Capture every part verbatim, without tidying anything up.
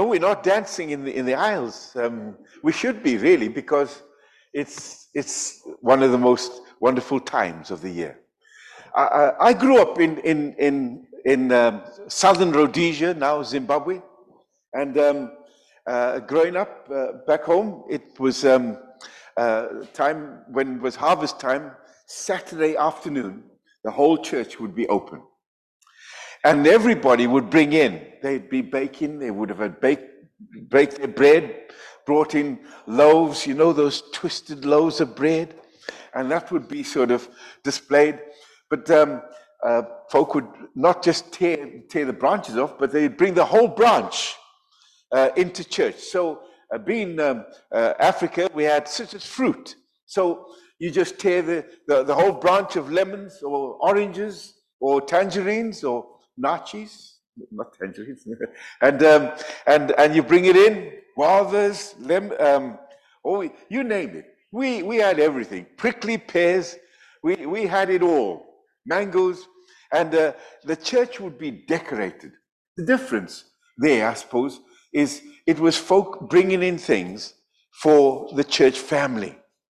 we're not dancing in the, in the aisles. Um, we should be, really, because it's, it's one of the most wonderful times of the year. I, I, I grew up in, in, in, in um, southern Rhodesia, now Zimbabwe. And um, uh, growing up uh, back home, it was um, uh, time when it was harvest time, Saturday afternoon, the whole church would be open. And everybody would bring in, they'd be baking, they would have had bake, bake their bread, brought in loaves, you know, those twisted loaves of bread, and that would be sort of displayed. But um, uh, folk would not just tear, tear the branches off, but they'd bring the whole branch uh, into church. So uh, being um, uh, Africa, we had such as fruit. So you just tear the, the, the whole branch of lemons or oranges or tangerines or nachis, not tangerines, and um, and and you bring it in, guavas, lem, um, oh, you name it. We we had everything. Prickly pears, we we had it all. Mangoes, and uh, the church would be decorated. The difference there, I suppose, is it was folk bringing in things for the church family.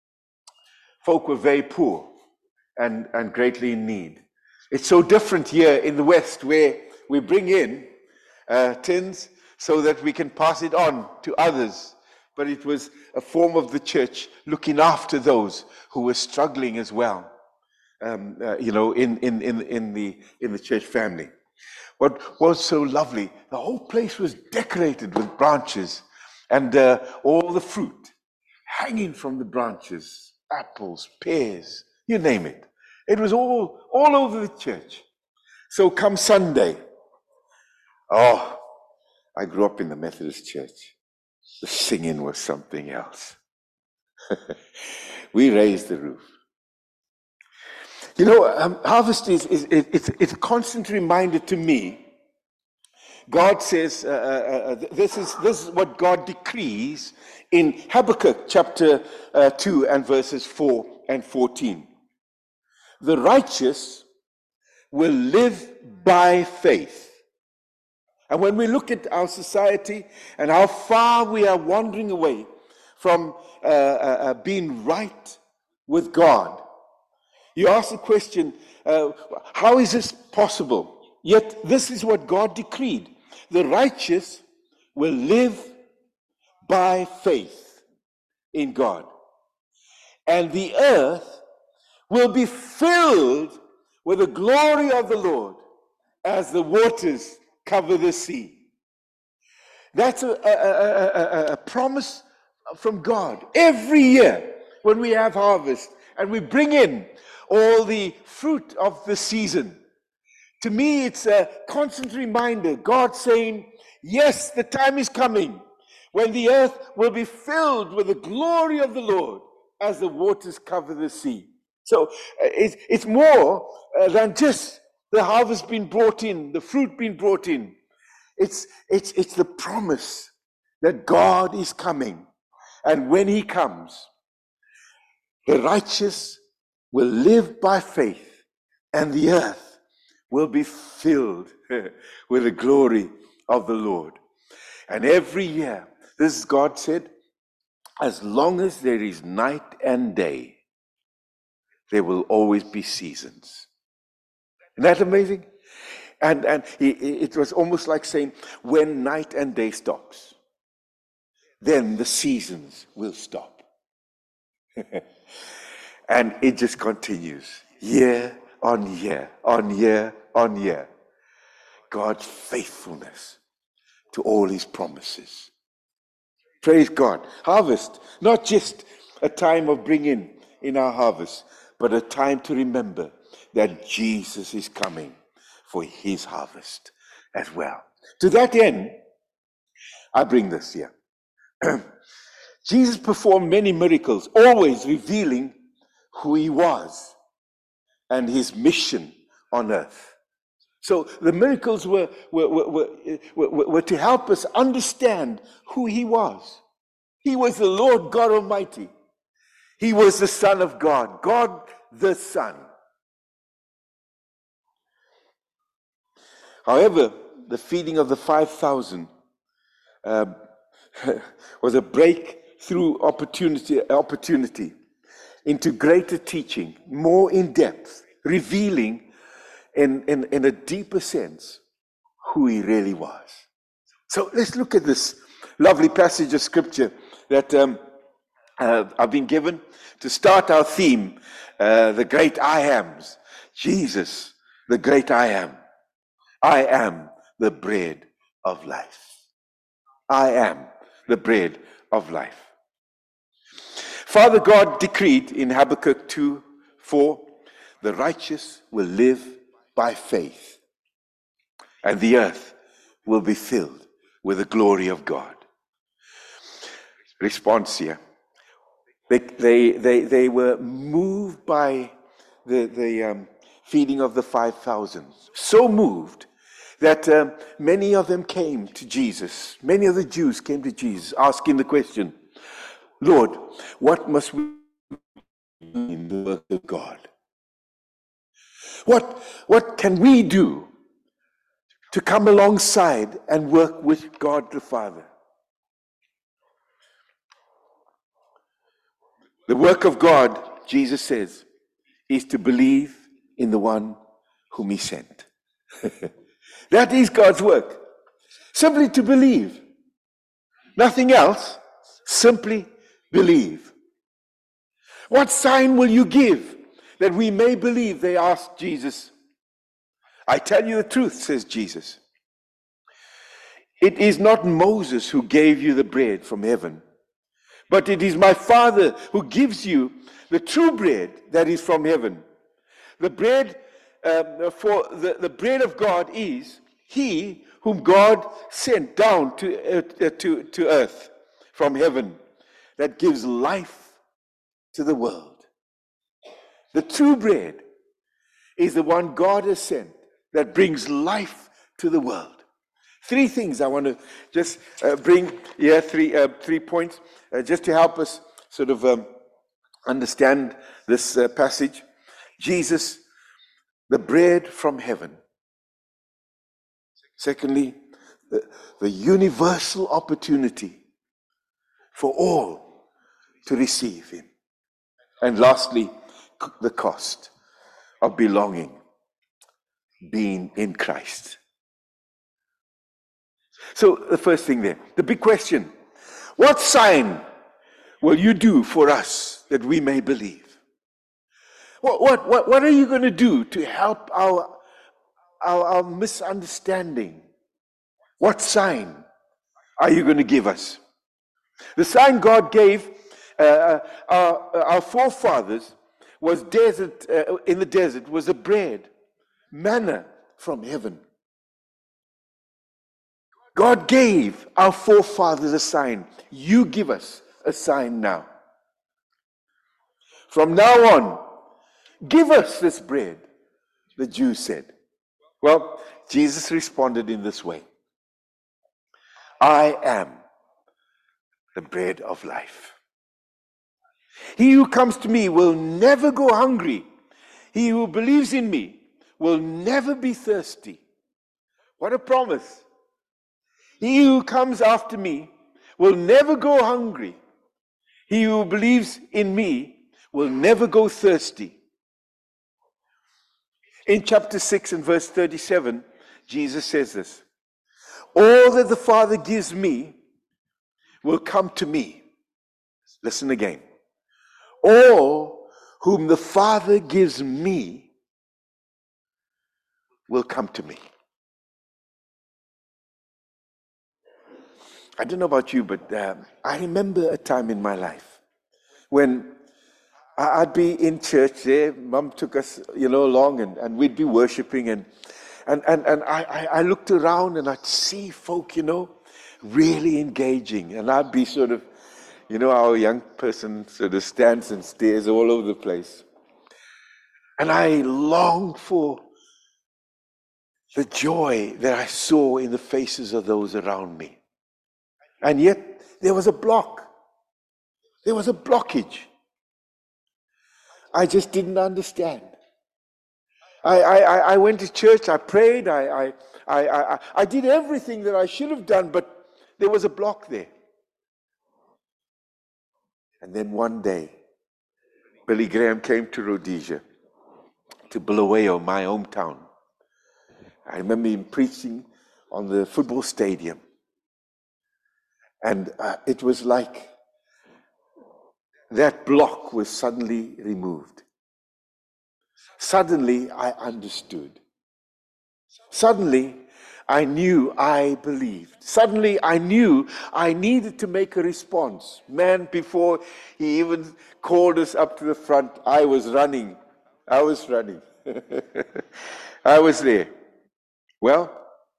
Folk were very poor and and greatly in need. It's so different here in the West, where we bring in uh, tins so that we can pass it on to others. But it was a form of the church looking after those who were struggling as well, um, uh, you know, in, in, in, in, the, in the church family. What was so lovely, the whole place was decorated with branches and uh, all the fruit hanging from the branches, apples, pears, you name it. It was all, all over the church. So come Sunday, oh, I grew up in the Methodist church. The singing was something else. We raised the roof. You know, um, harvest is, is it, it's, it's a constant reminder to me. God says, uh, uh, uh, this is this is what God decrees in Habakkuk chapter uh, two and verses four and fourteen. The righteous will live by faith. And when we look at our society and how far we are wandering away from uh, uh, uh, being right with God, you ask the question, uh, how is this possible? Yet this is what God decreed. The righteous will live by faith in God. And the earth will be filled with the glory of the Lord as the waters cover the sea. That's a, a, a, a promise from God. Every year when we have harvest and we bring in all the fruit of the season, to me it's a constant reminder, God saying, yes, the time is coming when the earth will be filled with the glory of the Lord as the waters cover the sea. So uh, it's, it's more uh, than just the harvest being brought in, the fruit being brought in. It's, it's, it's the promise that God is coming. And when he comes, the righteous will live by faith, and the earth will be filled with the glory of the Lord. And every year, this is God said, as long as there is night and day, there will always be seasons. Isn't that amazing? And, and it was almost like saying, when night and day stops, then the seasons will stop. And it just continues, year on year, on year, on year. God's faithfulness to all his promises. Praise God. Harvest, not just a time of bringing in our harvest, but a time to remember that Jesus is coming for his harvest as well. To that end, I bring this here. Jesus performed many miracles, always revealing who he was and his mission on earth. So the miracles were, were, were, were, were, were to help us understand who he was. He was the Lord God Almighty. He was the Son of God, God the Son. However, the feeding of the five thousand um, was a breakthrough opportunity, opportunity into greater teaching, more in depth, revealing in, in, in a deeper sense who he really was. So let's look at this lovely passage of scripture that um, uh, I've been given to start our theme, uh, the great I ams. Jesus, the great I am. I am the bread of life. I am the bread of life. Father God decreed in Habakkuk two four, the righteous will live by faith, and the earth will be filled with the glory of God. Response here. They, they, they, they were moved by the, the um, feeding of the five thousand. So moved that um, many of them came to Jesus. Many of the Jews came to Jesus asking the question, Lord, what must we do in the work of God? What, what can we do to come alongside and work with God the Father? The work of God, Jesus says, is to believe in the one whom he sent. That is God's work. Simply to believe. Nothing else. Simply believe. What sign will you give that we may believe? They asked Jesus. I tell you the truth, says Jesus. It is not Moses who gave you the bread from heaven, but it is my Father who gives you the true bread that is from heaven. The bread um, for the, the bread of God is he whom God sent down to, uh, to, to earth from heaven, that gives life to the world. The true bread is the one God has sent that brings life to the world. Three things I want to just uh, bring here, three, uh, three points, uh, just to help us sort of um, understand this uh, passage. Jesus, the bread from heaven. Secondly, the, the universal opportunity for all to receive him. And lastly, the cost of belonging, being in Christ. So the first thing there, the big question, what sign will you do for us that we may believe? What, what, what, what are you going to do to help our, our, our misunderstanding? What sign are you going to give us? The sign God gave uh, our, our forefathers was desert, uh, in the desert, was a bread, manna from heaven. God gave our forefathers a sign. You give us a sign now. From now on, give us this bread, the Jews said. Well, Jesus responded in this way. I am the bread of life. He who comes to me will never go hungry. He who believes in me will never be thirsty. What a promise. He who comes after me will never go hungry. He who believes in me will never go thirsty. In chapter six and verse thirty-seven, Jesus says this. All that the Father gives me will come to me. Listen again. All whom the Father gives me will come to me. I don't know about you, but um, I remember a time in my life when I'd be in church there. Mom took us, you know, along, and, and we'd be worshiping, and and and, and I, I, I looked around and I'd see folk, you know, really engaging, and I'd be sort of, you know, our young person sort of stands and stares all over the place, and I longed for the joy that I saw in the faces of those around me. And yet, there was a block. There was a blockage. I just didn't understand. I, I, I went to church, I prayed, I, I, I, I, I did everything that I should have done, but there was a block there. And then one day, Billy Graham came to Rhodesia, to Bulawayo, my hometown. I remember him preaching on the football stadium. And uh, it was like that block was suddenly removed. Suddenly, I understood. Suddenly, I knew I believed. Suddenly, I knew I needed to make a response. Man, before he even called us up to the front, I was running. I was running. I was there. Well,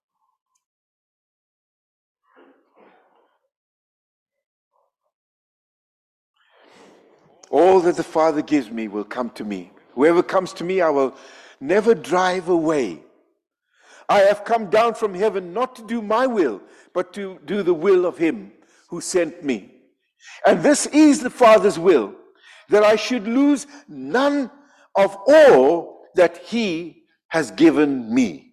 all that the Father gives me will come to me. Whoever comes to me, I will never drive away. I have come down from heaven not to do my will, but to do the will of him who sent me. And this is the Father's will, that I should lose none of all that he has given me,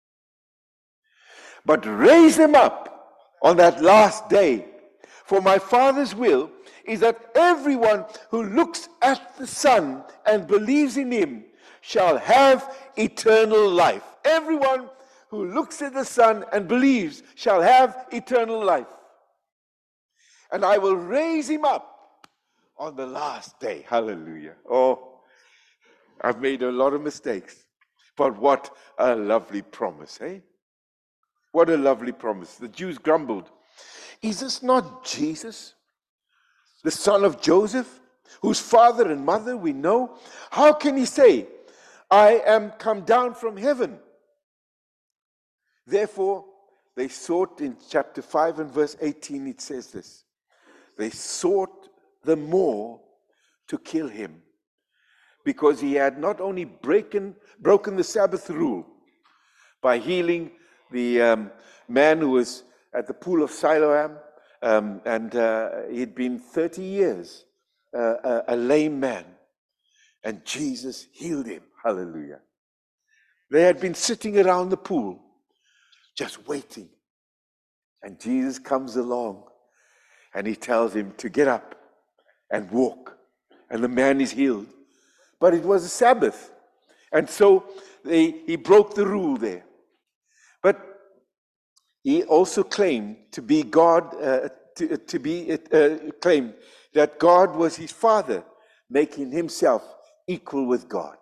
but raise them up on that last day. For my Father's will is that everyone who looks at the Son and believes in him shall have eternal life. Everyone who looks at the Son and believes shall have eternal life. And I will raise him up on the last day. Hallelujah. Oh, I've made a lot of mistakes. But what a lovely promise, eh? What a lovely promise. The Jews grumbled. Is this not Jesus, the son of Joseph, whose father and mother we know? How can he say, I am come down from heaven? Therefore, they sought, in chapter five and verse eighteen, it says this. They sought the more to kill him, because he had not only broken, broken the Sabbath rule by healing the um, man who was at the pool of Siloam, um, and uh, he'd been thirty years uh, a, a lame man, and Jesus healed him. Hallelujah. They had been sitting around the pool, just waiting, and Jesus comes along, and he tells him to get up and walk, and the man is healed. But it was a Sabbath, and so they, he broke the rule there. But he also claimed to be God, uh, to, to be uh, claimed that God was his Father, making himself equal with God.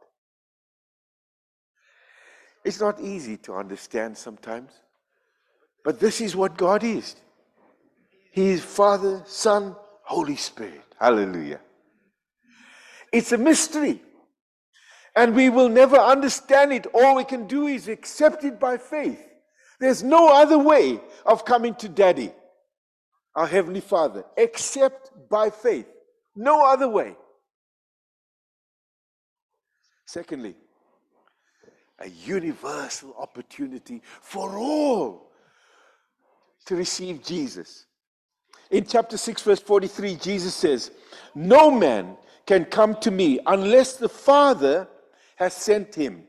It's not easy to understand sometimes, but this is what God is. He is Father, Son, Holy Spirit. Hallelujah. It's a mystery, and we will never understand it. All we can do is accept it by faith. There's no other way of coming to Daddy, our Heavenly Father, except by faith. No other way. Secondly, a universal opportunity for all to receive Jesus. In chapter six, verse forty-three, Jesus says, no man can come to me unless the Father has sent him.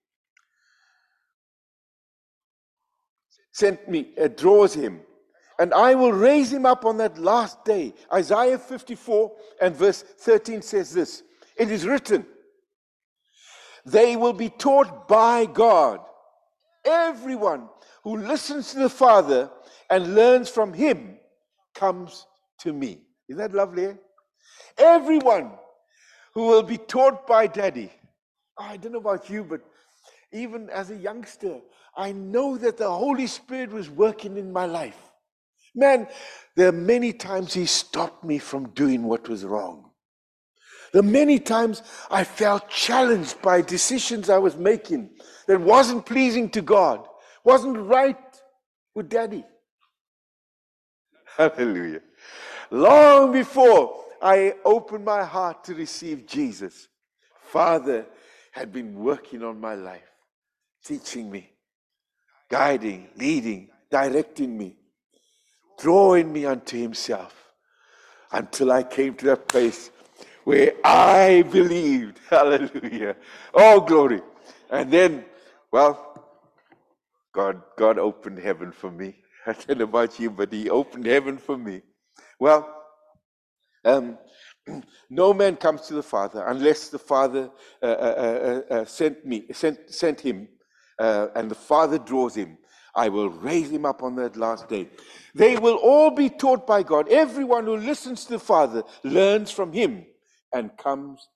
Sent me, uh, draws him. And I will raise him up on that last day. Isaiah fifty-four and verse thirteen says this. It is written, they will be taught by God. Everyone who listens to the Father and learns from him comes to me. Isn't that lovely? Eh? Everyone who will be taught by Daddy. Oh, I don't know about you, but even as a youngster, I know that the Holy Spirit was working in my life. Man, there are many times he stopped me from doing what was wrong. There are many times I felt challenged by decisions I was making that wasn't pleasing to God, wasn't right with Daddy. Hallelujah. Long before I opened my heart to receive Jesus, Father had been working on my life, teaching me, guiding, leading, directing me, drawing me unto himself, until I came to that place where I believed. Hallelujah. Oh, glory. And then, well, God, God opened heaven for me. I don't know about you, but he opened heaven for me. Well, um, no man comes to the Father unless the Father uh, uh, uh, uh, sent me, sent, sent him, uh, and the Father draws him. I will raise him up on that last day. They will all be taught by God. Everyone who listens to the Father learns from him and comes.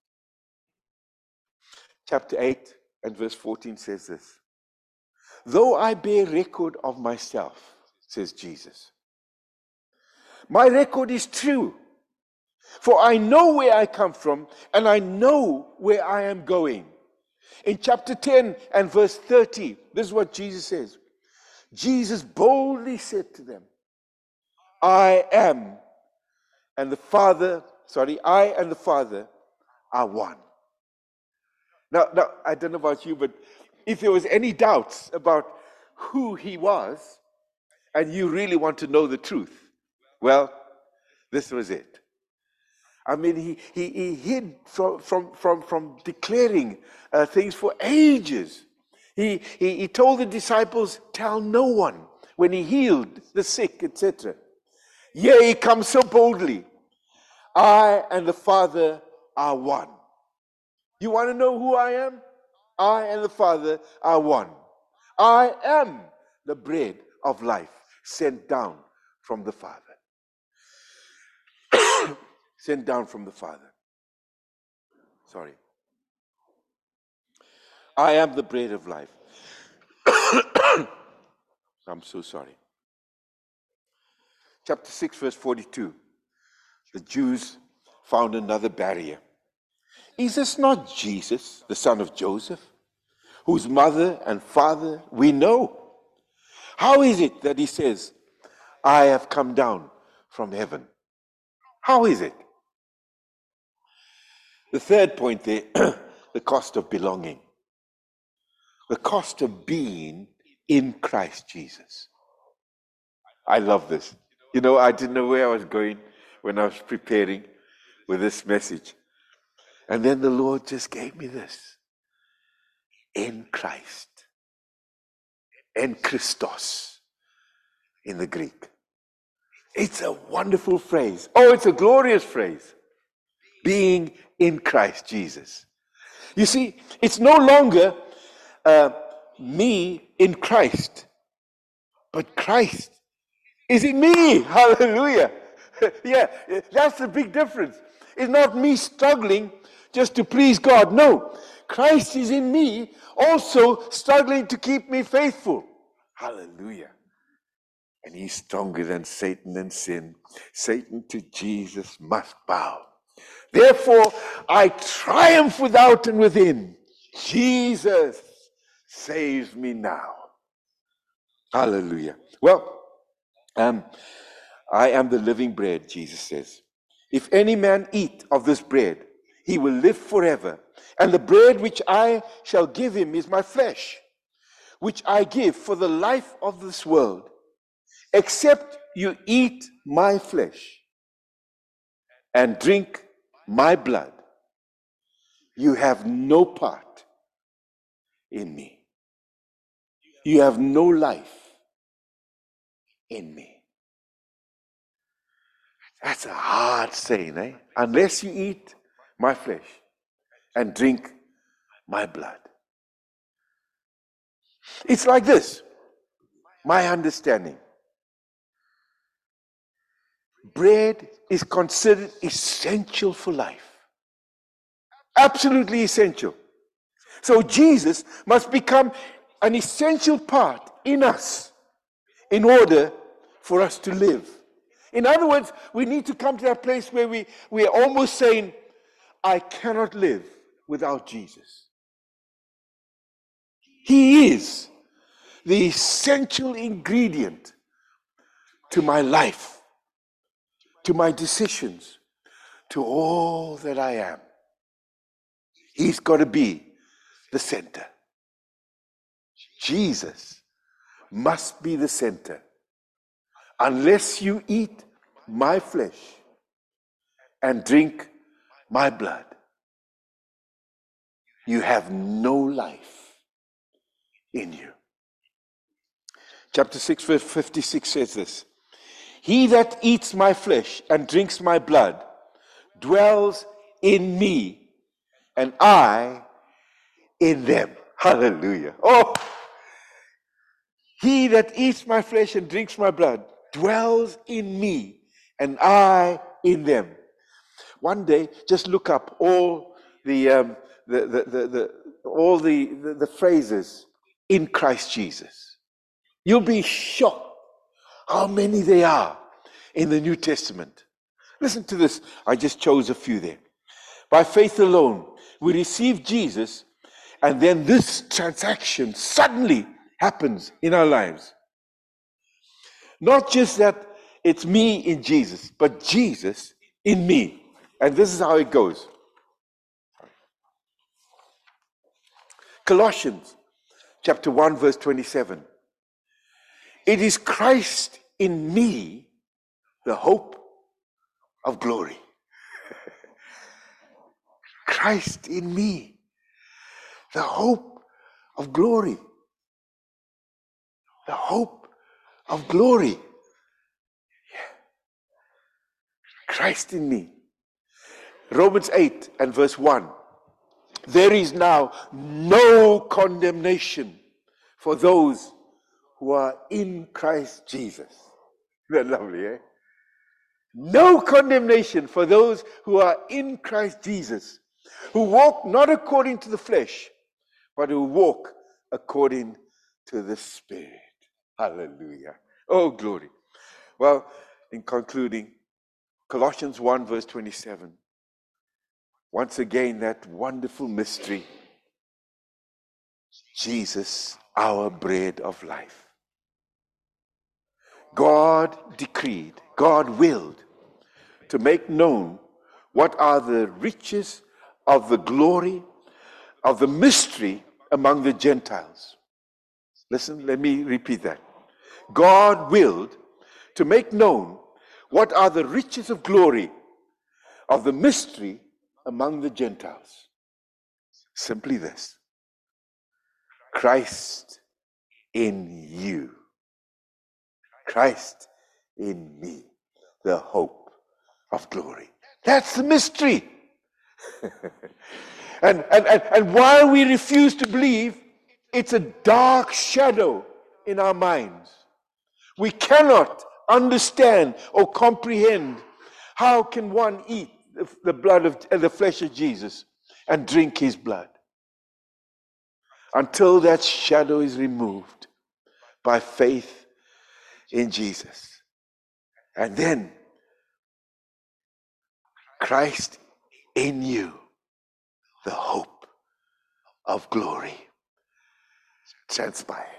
Chapter eight and verse fourteen says this. Though I bear record of myself, says Jesus, my record is true. For I know where I come from, and I know where I am going. In chapter ten and verse thirty, this is what Jesus says. Jesus boldly said to them, I am, and the Father, sorry, I and the Father are one. Now, now, I don't know about you, but if there was any doubts about who he was, and you really want to know the truth, well, this was it. I mean, he, he, he hid from, from, from, from declaring uh, things for ages. He, he, he told the disciples, tell no one, when he healed the sick, et cetera. Yea, he comes so boldly. I and the Father are one. You want to know who I am? I and the Father are one. I am the bread of life sent down from the Father. Sent down from the Father. Sorry. I am the bread of life. I'm so sorry. Chapter six, verse forty-two. The Jews found another barrier. Is this not Jesus, the son of Joseph, whose mother and father we know? How is it that he says, I have come down from heaven? How is it? The third point there, the cost of belonging. The cost of being in Christ Jesus. I love this. You know, I didn't know where I was going when I was preparing with this message. And then the Lord just gave me this. In Christ. En Christos in the Greek. It's a wonderful phrase. Oh, it's a glorious phrase. Being in Christ Jesus. You see, it's no longer uh, me in Christ, but Christ is in me. Hallelujah. Yeah, that's the big difference. It's not me struggling just to please God. No, Christ is in me, also struggling to keep me faithful. Hallelujah. And he's stronger than Satan and sin. Satan to Jesus must bow. Therefore, I triumph without and within. Jesus saves me now. Hallelujah. Well, um, I am the living bread, Jesus says. If any man eat of this bread, he will live forever. And the bread which I shall give him is my flesh, which I give for the life of this world. Except you eat my flesh and drink my blood, you have no part in me. You have no life in me. That's a hard saying, eh? Unless you eat my flesh and drink my blood. It's like this, my understanding. Bread is considered essential for life. Absolutely essential. So Jesus must become an essential part in us in order for us to live. In other words, we need to come to that place where we, we are almost saying, I cannot live without Jesus. He is the essential ingredient to my life, to my decisions, to all that I am. He's got to be the center. Jesus must be the center. Unless you eat my flesh and drink my blood, you have no life in you. Chapter six, verse fifty-six says this: He that eats my flesh and drinks my blood dwells in me, and I in them. Hallelujah. Oh, he that eats my flesh and drinks my blood dwells in me, and I in them. One day, just look up all the um, the, the, the, the all the, the, the phrases in Christ Jesus. You'll be shocked how many they are in the New Testament. Listen to this. I just chose a few there. By faith alone, we receive Jesus, and then this transaction suddenly happens in our lives. Not just that it's me in Jesus, but Jesus in me. And this is how it goes. Colossians chapter one, verse twenty-seven. It is Christ in me, the hope of glory. Christ in me, the hope of glory. The hope of glory. Yeah. Christ in me. Romans eight and verse one. There is now no condemnation for those who are in Christ Jesus. Isn't that lovely, eh? No condemnation for those who are in Christ Jesus, who walk not according to the flesh, but who walk according to the Spirit. Hallelujah. Oh, glory. Well, in concluding, Colossians one, verse twenty-seven. Once again, that wonderful mystery. Jesus, our bread of life. God decreed, God willed to make known what are the riches of the glory of the mystery among the Gentiles. Listen, let me repeat that. God willed to make known what are the riches of glory of the mystery among the Gentiles. Simply this: Christ in you. Christ in me, the hope of glory. That's the mystery. and, and, and, and while we refuse to believe, it's a dark shadow in our minds. We cannot understand or comprehend how can one eat the blood of uh, the flesh of Jesus and drink his blood until that shadow is removed by faith in Jesus. And then Christ in you, the hope of glory, transpires.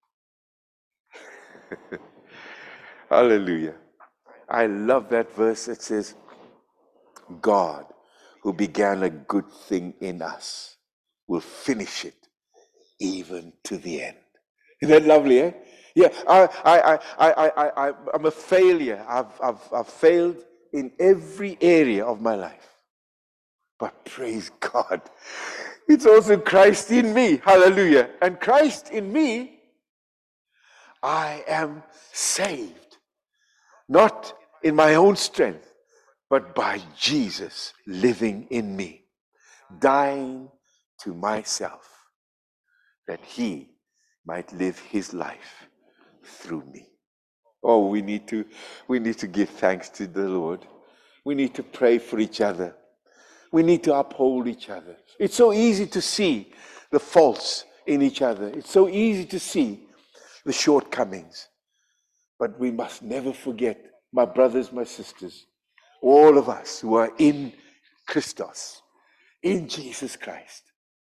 Hallelujah. I love that verse. It says, God, who began a good thing in us, will finish it even to the end. Isn't that lovely, eh? Yeah, I, I, I, I, I, I, I'm a failure. I've, I've, I've failed in every area of my life. But praise God, it's also Christ in me. Hallelujah. And Christ in me, I am saved. Not in my own strength, but by Jesus living in me, dying to myself, that he might live his life through me. Oh, we need to, we need to give thanks to the Lord. We need to pray for each other. We need to uphold each other. It's so easy to see the faults in each other. It's so easy to see the shortcomings. But we must never forget, my brothers, my sisters, all of us who are in Christos, in Jesus Christ.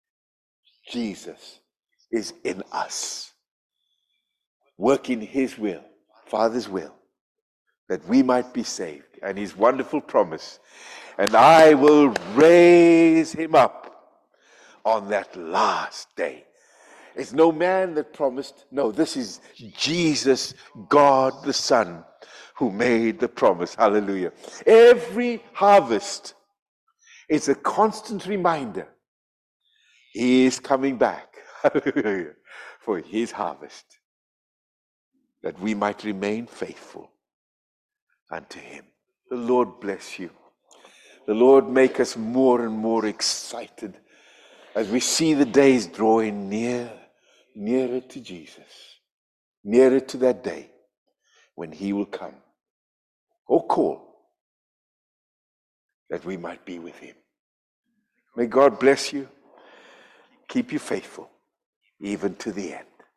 Jesus is in us, working his will, Father's will, that we might be saved. And his wonderful promise, and I will raise him up on that last day. It's no man that promised. No, this is Jesus, God the Son, who made the promise. Hallelujah. Every harvest is a constant reminder. He is coming back. Hallelujah. For his harvest. that we might remain faithful unto him. The Lord bless you. The Lord make us more and more excited as we see the days drawing near, nearer to Jesus, nearer to that day when he will come or call, that we might be with him. May God bless you, keep you faithful, even to the end.